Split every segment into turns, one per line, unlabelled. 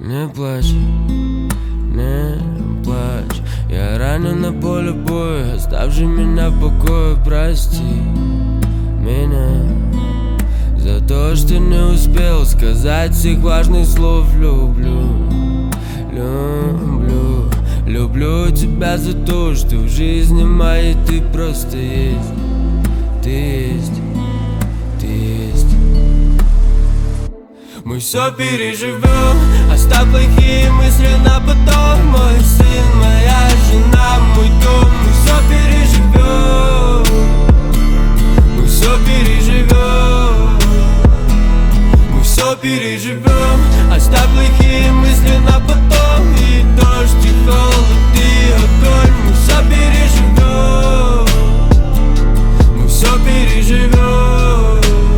Не плачь, не плачь. Я ранен на поле боя, оставь меня в покое. Прости меня за то, что не успел сказать всех важных слов. Люблю, люблю, люблю тебя за то, что в жизни моей ты просто есть. Ты есть, ты есть. Мы все переживем, оставь плохие мысли на потом. Мой сын, моя жена, мой дом. Мы все переживем, мы все переживем, мы все переживем. Оставь плохие мысли на потом. И дождь, и холод, и огонь. Мы все переживем, мы все переживем.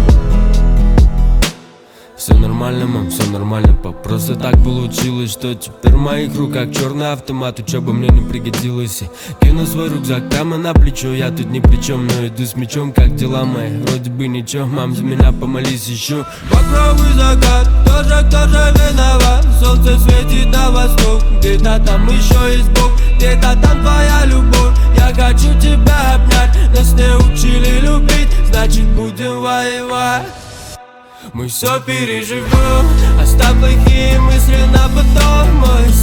Все нормально, мам, все нормально, пап. Просто так получилось, что теперь в моих руках черный автомат. Учеба мне не пригодилась. Кину свой рюкзак прямо на плечо. Я тут ни при чем, но иду с мечом. Как дела мои? Вроде бы ничего, мам, за меня помолись еще. Попробуй закат, кто же виноват? Солнце светит на восток. Где-то там еще есть Бог, где-то там твоя любовь. Я хочу тебя обнять, нас не учили любить, значит будем воевать. Мы все переживем, оставь плохие мысли на потом. Мой